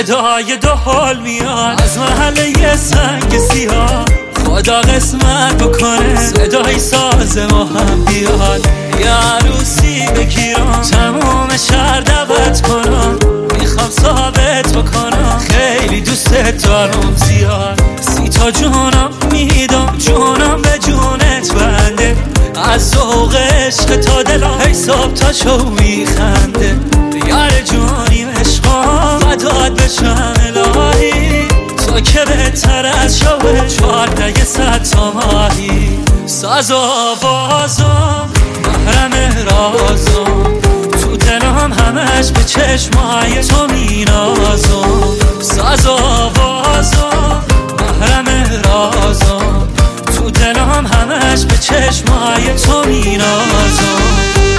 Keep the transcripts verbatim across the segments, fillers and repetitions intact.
صدای دو حال میاد از محله سنگ سیاه. خدا قسمت بکنه صدای ساز ما هم بیاد. یه عروسی بگیرم تموم شهر دعوت کنم. میخوام ثابت بکنم خیلی دوست دارم زیاد. سی تا جونم میدم جونم به جونت بنده. از ذوق عشق تا دلم هی صبح تا شو میخنده. یار جونیم عشقام فدات بشم الهی. تو که بهتر از شوه چارده صد تا ماهی. ساز و آوازم محرم رازم. تو دلم همش به چشمای تو مینازم. ساز و آوازم محرم رازم. تو دلم همش به چشمای تو مینازم.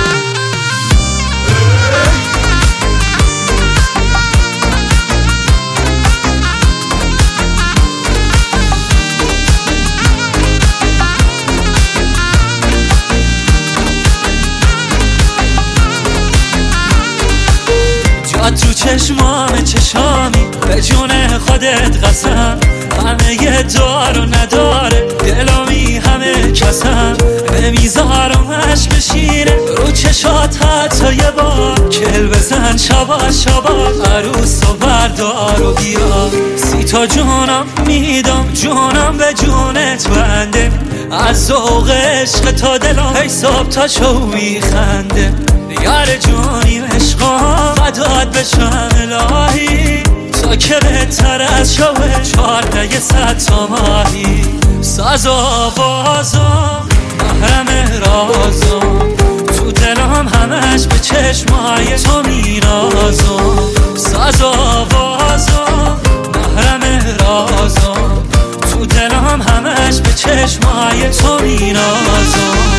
تو چشمام چشامی به جون خودت قسم. همه یه دار و نداره دلامی همه کسم. نمیذارم عشق بشینه رو چشات حتی یه بار. کل بزن شبا شبا عروس و بردار و بیا. سی تا جونم میدم جونم به جونت بنده. از ذوق عشق تا دلم هی صبح تا شو میخنده. یار جونیم عشقام فدات بشم الهی. تو که بهتر از شوه چارده صد تا ماهی. ساز و آوازم محرم رازم. تو دلم همش به چشمای تو مینازم. ساز و آوازم محرم رازم. تو دلم همش به چشمای تو مینازم.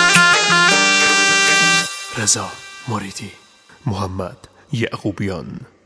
رضا مریدی، محمد یعقوبیان.